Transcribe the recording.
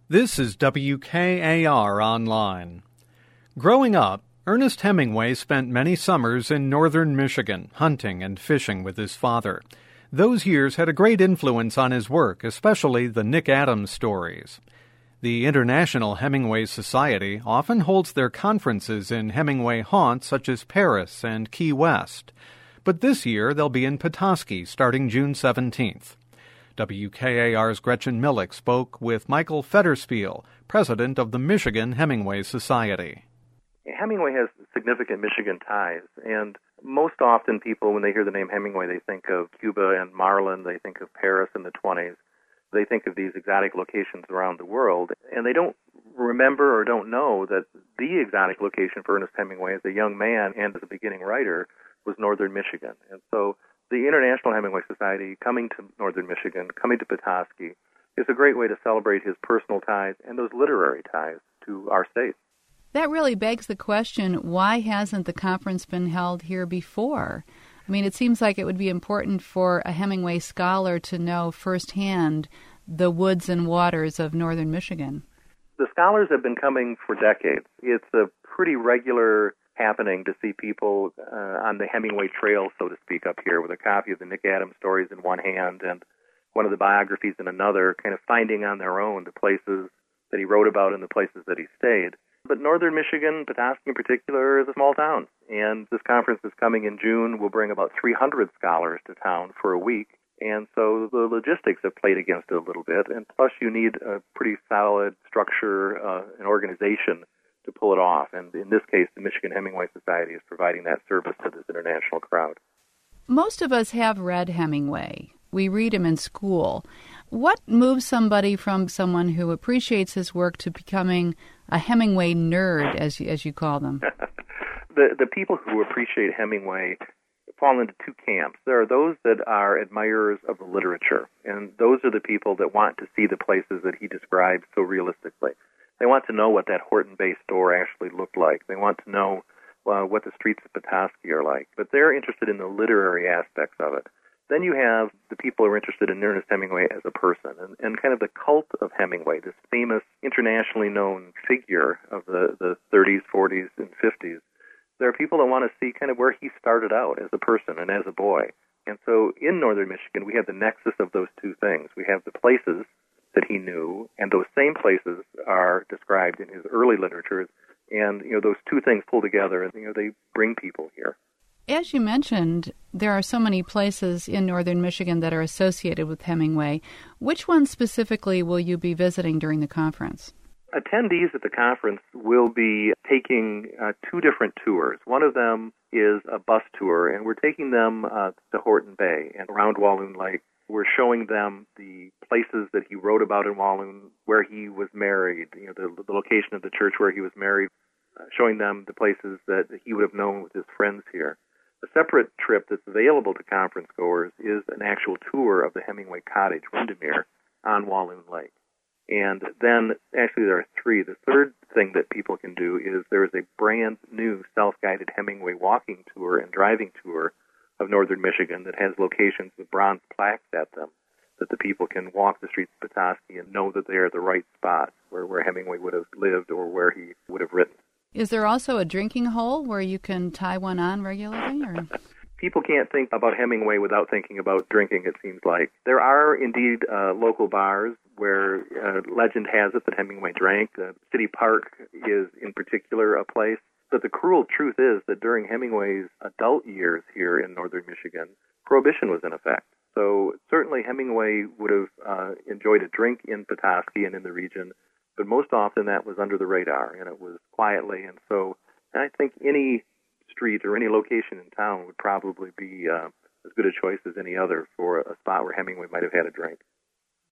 This is WKAR Online. Growing up, Ernest Hemingway spent many summers in northern Michigan, hunting and fishing with his father. Those years had a great influence on his work, especially the Nick Adams stories. The International Hemingway Society often holds their conferences in Hemingway haunts such as Paris and Key West. But this year they'll be in Petoskey starting June 17th. WKAR's Gretchen Millick spoke with Michael Federspiel, president of the Michigan Hemingway Society. Hemingway has significant Michigan ties, and most often people, when they hear the name Hemingway, they think of Cuba and Marlin, they think of Paris in the 20s, they think of these exotic locations around the world, and they don't remember or don't know that the exotic location for Ernest Hemingway as a young man and as a beginning writer was northern Michigan. And so the International Hemingway Society coming to northern Michigan, coming to Petoskey, is a great way to celebrate his personal ties and those literary ties to our state. That really begs the question, why hasn't the conference been held here before? I mean, it seems like it would be important for a Hemingway scholar to know firsthand the woods and waters of northern Michigan. The scholars have been coming for decades. It's a pretty regular happening to see people on the Hemingway Trail, so to speak, up here with a copy of the Nick Adams stories in one hand and one of the biographies in another, kind of finding on their own the places that he wrote about and the places that he stayed. But northern Michigan, Petoskey in particular, is a small town, and this conference is coming in June. We'll bring about 300 scholars to town for a week, and so the logistics have played against it a little bit, and plus you need a pretty solid structure and organization to pull it off. And in this case, the Michigan Hemingway Society is providing that service to this international crowd. Most of us have read Hemingway. We read him in school. What moves somebody from someone who appreciates his work to becoming a Hemingway nerd, as you call them? The people who appreciate Hemingway fall into two camps. There are those that are admirers of the literature, and those are the people that want to see the places that he describes so realistically. They want to know what that Horton Bay store actually looked like. They want to know what the streets of Petoskey are like. But they're interested in the literary aspects of it. Then you have the people who are interested in Ernest Hemingway as a person, and kind of the cult of Hemingway, this famous, internationally known figure of the 30s, 40s, and 50s. There are people that want to see kind of where he started out as a person and as a boy. And so in northern Michigan, we have the nexus of those two things. We have the places that he knew, and those same places are described in his early literature. And, those two things pull together, and, they bring people here. As you mentioned, there are so many places in northern Michigan that are associated with Hemingway. Which ones specifically will you be visiting during the conference? Attendees at the conference will be taking two different tours. One of them is a bus tour, and we're taking them to Horton Bay and around Walloon Lake. We're showing them the places that he wrote about in Walloon, where he was married, the location of the church where he was married, showing them the places that he would have known with his friends here. A separate trip that's available to conference goers is an actual tour of the Hemingway Cottage, Windermere, on Walloon Lake. And then, actually, there are three. The third thing that people can do is there is a brand new self-guided Hemingway walking tour and driving tour of northern Michigan that has locations with bronze plaques at them, that the people can walk the streets of Petoskey and know that they are the right spots where Hemingway would have lived or where he would have written. Is there also a drinking hole where you can tie one on regularly? Or? People can't think about Hemingway without thinking about drinking, it seems like. There are indeed local bars where legend has it that Hemingway drank. City Park is in particular a place. But the cruel truth is that during Hemingway's adult years here in northern Michigan, Prohibition was in effect. So certainly Hemingway would have enjoyed a drink in Petoskey and in the region, but most often that was under the radar, and it was quietly. And so I think any street or any location in town would probably be as good a choice as any other for a spot where Hemingway might have had a drink.